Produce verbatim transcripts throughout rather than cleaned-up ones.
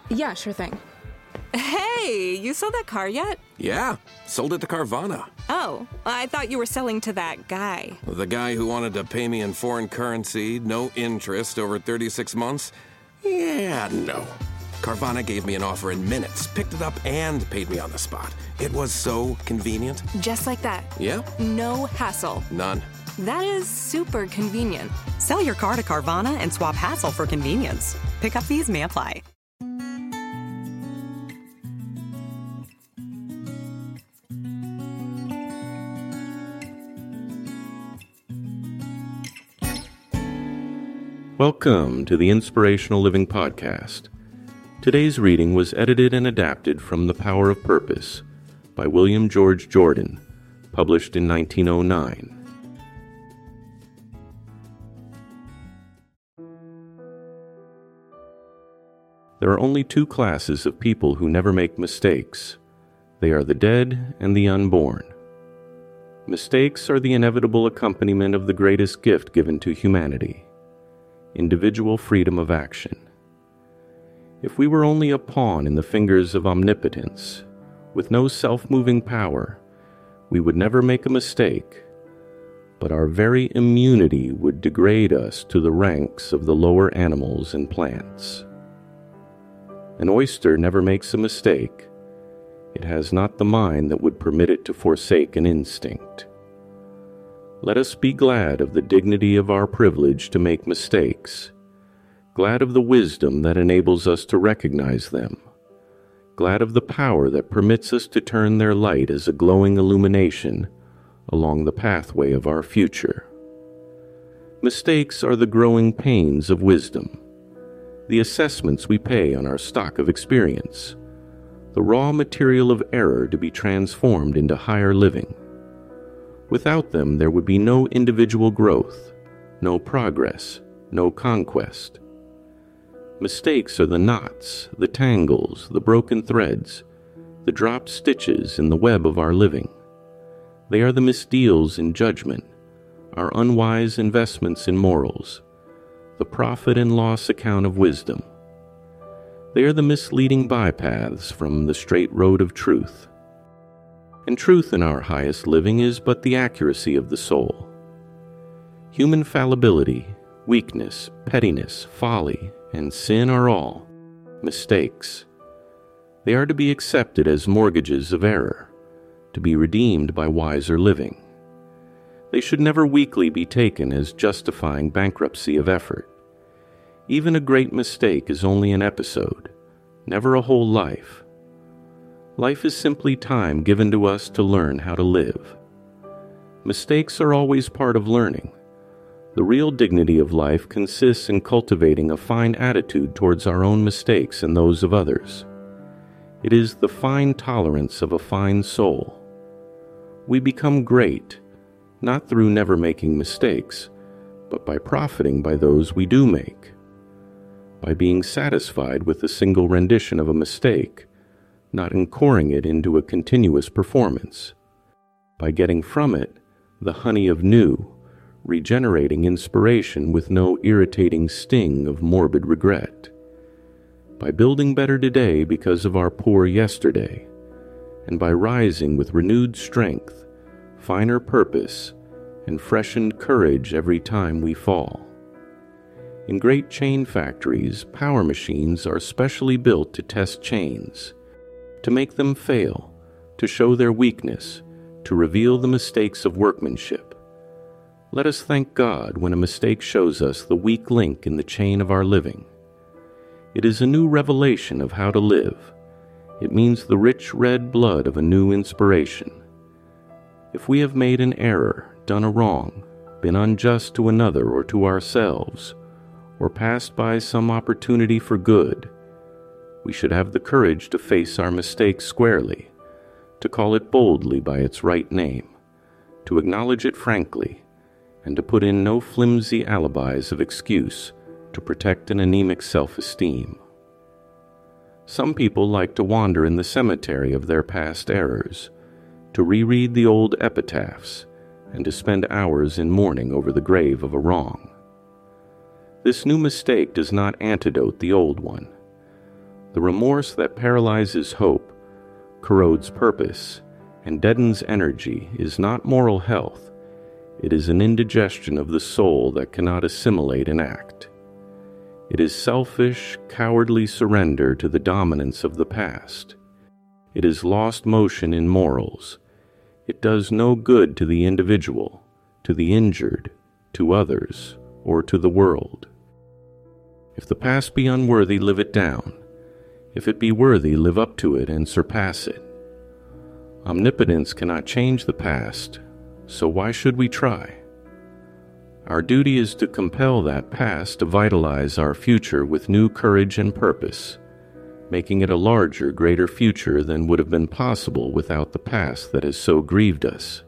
Yeah, sure thing. Hey, you sold that car yet? Yeah, sold it to Carvana. Oh, I thought you were selling to that guy. The guy who wanted to pay me in foreign currency, no interest, over thirty-six months? Yeah, no. Carvana gave me an offer in minutes, picked it up, and paid me on the spot. It was so convenient. Just like that. Yep. No hassle. None. That is super convenient. Sell your car to Carvana and swap hassle for convenience. Pickup fees may apply. Welcome to the Inspirational Living Podcast. Today's reading was edited and adapted from The Power of Purpose by William George Jordan, published in nineteen oh nine. There are only two classes of people who never make mistakes. They are the dead and the unborn. Mistakes are the inevitable accompaniment of the greatest gift given to humanity: individual freedom of action. If we were only a pawn in the fingers of omnipotence, with no self-moving power, we would never make a mistake, but our very immunity would degrade us to the ranks of the lower animals and plants. An oyster never makes a mistake. It has not the mind that would permit it to forsake an instinct. Let us be glad of the dignity of our privilege to make mistakes, glad of the wisdom that enables us to recognize them, glad of the power that permits us to turn their light as a glowing illumination along the pathway of our future. Mistakes are the growing pains of wisdom, the assessments we pay on our stock of experience, the raw material of error to be transformed into higher living. Without them, there would be no individual growth, no progress, no conquest. Mistakes are the knots, the tangles, the broken threads, the dropped stitches in the web of our living. They are the misdeals in judgment, our unwise investments in morals, the profit and loss account of wisdom. They are the misleading bypaths from the straight road of truth. And truth in our highest living is but the accuracy of the soul. Human fallibility, weakness, pettiness, folly, and sin are all mistakes. They are to be accepted as mortgages of error, to be redeemed by wiser living. They should never weakly be taken as justifying bankruptcy of effort. Even a great mistake is only an episode, never a whole life. Life is simply time given to us to learn how to live. Mistakes are always part of learning. The real dignity of life consists in cultivating a fine attitude towards our own mistakes and those of others. It is the fine tolerance of a fine soul. We become great, not through never making mistakes, but by profiting by those we do make. By being satisfied with a single rendition of a mistake, not encoring it into a continuous performance. By getting from it the honey of new, regenerating inspiration with no irritating sting of morbid regret. By building better today because of our poor yesterday, and by rising with renewed strength, finer purpose, and freshened courage every time we fall. In great chain factories, power machines are specially built to test chains, to make them fail, to show their weakness, to reveal the mistakes of workmanship. Let us thank God when a mistake shows us the weak link in the chain of our living. It is a new revelation of how to live. It means the rich red blood of a new inspiration. If we have made an error, done a wrong, been unjust to another or to ourselves, or passed by some opportunity for good, we should have the courage to face our mistake squarely, to call it boldly by its right name, to acknowledge it frankly, and to put in no flimsy alibis of excuse to protect an anemic self-esteem. Some people like to wander in the cemetery of their past errors, to reread the old epitaphs, and to spend hours in mourning over the grave of a wrong. This new mistake does not antidote the old one. The remorse that paralyzes hope, corrodes purpose, and deadens energy is not moral health. It is an indigestion of the soul that cannot assimilate an act. It is selfish, cowardly surrender to the dominance of the past. It is lost motion in morals. It does no good to the individual, to the injured, to others, or to the world. If the past be unworthy, live it down. If it be worthy, live up to it and surpass it. Omnipotence cannot change the past, so why should we try? Our duty is to compel that past to vitalize our future with new courage and purpose, making it a larger, greater future than would have been possible without the past that has so grieved us.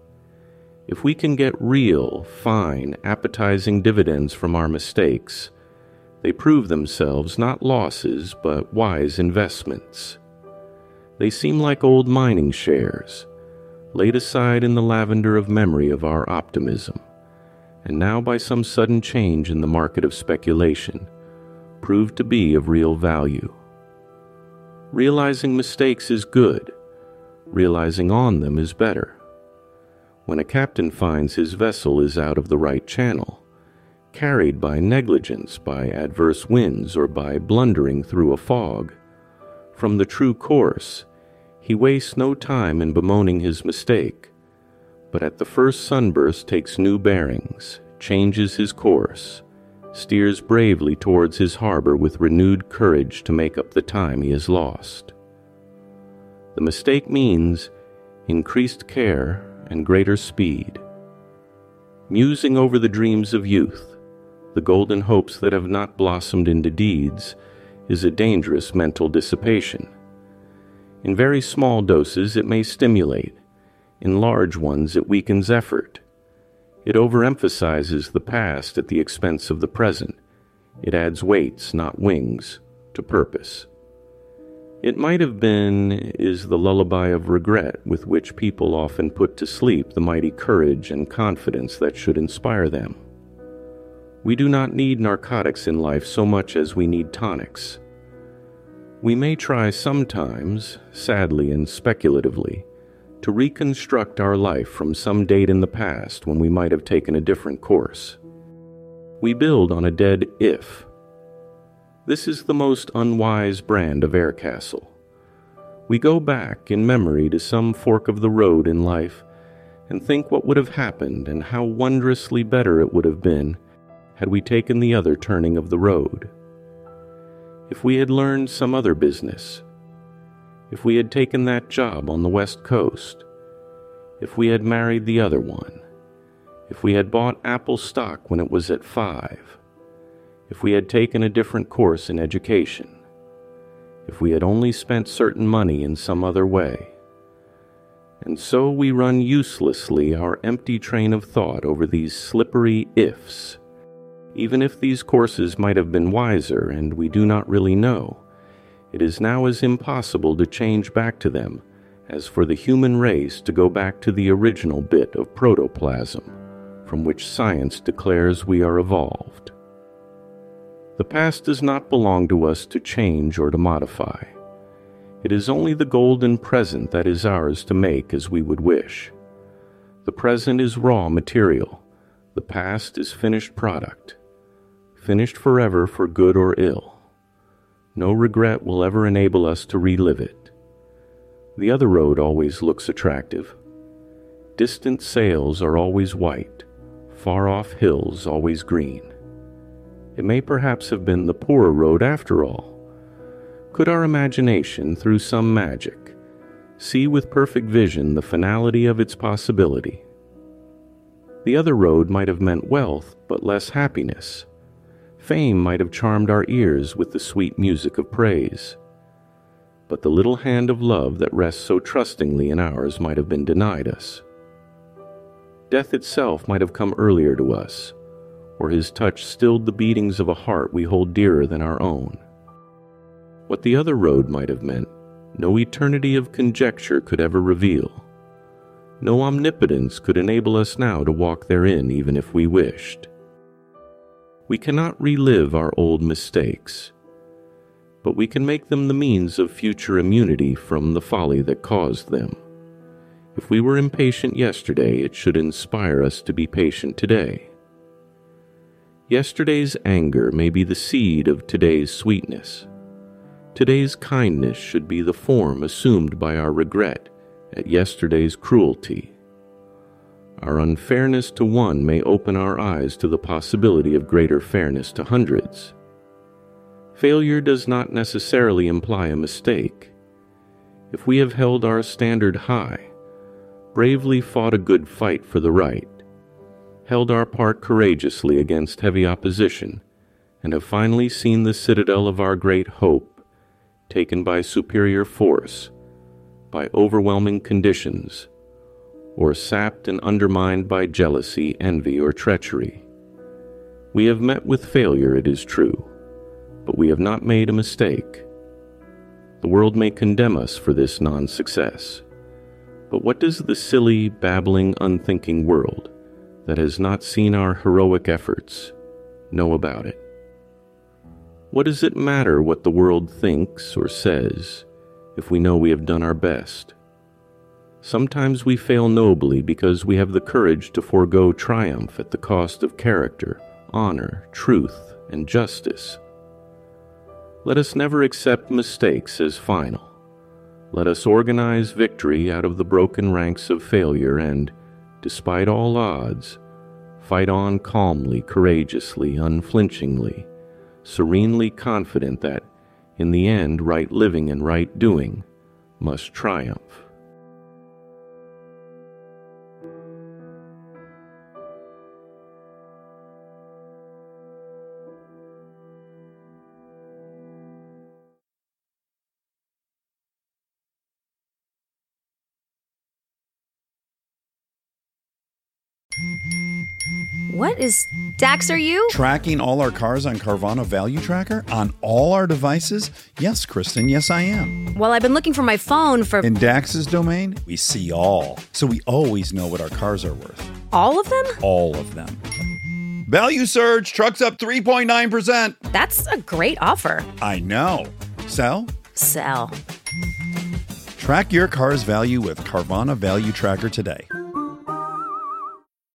If we can get real, fine, appetizing dividends from our mistakes, they prove themselves not losses but wise investments. They seem like old mining shares, laid aside in the lavender of memory of our optimism, and now by some sudden change in the market of speculation, proved to be of real value. Realizing mistakes is good. Realizing on them is better. When a captain finds his vessel is out of the right channel, carried by negligence, by adverse winds, or by blundering through a fog, from the true course, he wastes no time in bemoaning his mistake, but at the first sunburst takes new bearings, changes his course, steers bravely towards his harbor with renewed courage to make up the time he has lost. The mistake means increased care and greater speed. Musing over the dreams of youth, the golden hopes that have not blossomed into deeds, is a dangerous mental dissipation. In very small doses it may stimulate. In large ones it weakens effort. It overemphasizes the past at the expense of the present. It adds weights, not wings, to purpose. It might have been is the lullaby of regret with which people often put to sleep the mighty courage and confidence that should inspire them. We do not need narcotics in life so much as we need tonics. We may try sometimes, sadly and speculatively, to reconstruct our life from some date in the past when we might have taken a different course. We build on a dead if. This is the most unwise brand of Aircastle. We go back in memory to some fork of the road in life and think what would have happened and how wondrously better it would have been had we taken the other turning of the road. If we had learned some other business, if we had taken that job on the West Coast, if we had married the other one, if we had bought Apple stock when it was at five, if we had taken a different course in education, if we had only spent certain money in some other way. And so we run uselessly our empty train of thought over these slippery ifs. Even if these courses might have been wiser and we do not really know, it is now as impossible to change back to them as for the human race to go back to the original bit of protoplasm from which science declares we are evolved. The past does not belong to us to change or to modify. It is only the golden present that is ours to make as we would wish. The present is raw material. The past is finished product. Finished forever for good or ill. No regret will ever enable us to relive it. The other road always looks attractive. Distant sails are always white, far-off hills always green. It may perhaps have been the poorer road after all. Could our imagination, through some magic, see with perfect vision the finality of its possibility? The other road might have meant wealth, but less happiness. Fame might have charmed our ears with the sweet music of praise. But the little hand of love that rests so trustingly in ours might have been denied us. Death itself might have come earlier to us, or his touch stilled the beatings of a heart we hold dearer than our own. What the other road might have meant, no eternity of conjecture could ever reveal. No omnipotence could enable us now to walk therein even if we wished. We cannot relive our old mistakes. but we can make them the means of future immunity from the folly that caused them. If we were impatient yesterday, it should inspire us to be patient today. Yesterday's anger may be the seed of today's sweetness. Today's kindness should be the form assumed by our regret at yesterday's cruelty. Our unfairness to one may open our eyes to the possibility of greater fairness to hundreds. Failure does not necessarily imply a mistake. If we have held our standard high, bravely fought a good fight for the right, held our part courageously against heavy opposition, and have finally seen the citadel of our great hope taken by superior force, by overwhelming conditions, or sapped and undermined by jealousy, envy, or treachery. We have met with failure, it is true, but we have not made a mistake. The world may condemn us for this non-success, but what does the silly, babbling, unthinking world that has not seen our heroic efforts know about it? What does it matter what the world thinks or says if we know we have done our best? Sometimes we fail nobly because we have the courage to forego triumph at the cost of character, honor, truth, and justice. Let us never accept mistakes as final. Let us organize victory out of the broken ranks of failure and, despite all odds, fight on calmly, courageously, unflinchingly, serenely confident that, in the end, right living and right doing must triumph. What is... Dax, are you? Tracking all our cars on Carvana Value Tracker? On all our devices? Yes, Kristen, yes I am. Well, I've been looking for my phone for... In Dax's domain, we see all. So we always know what our cars are worth. All of them? All of them. Value surge! Trucks up three point nine percent! That's a great offer. I know. Sell? Sell. Track your car's value with Carvana Value Tracker today.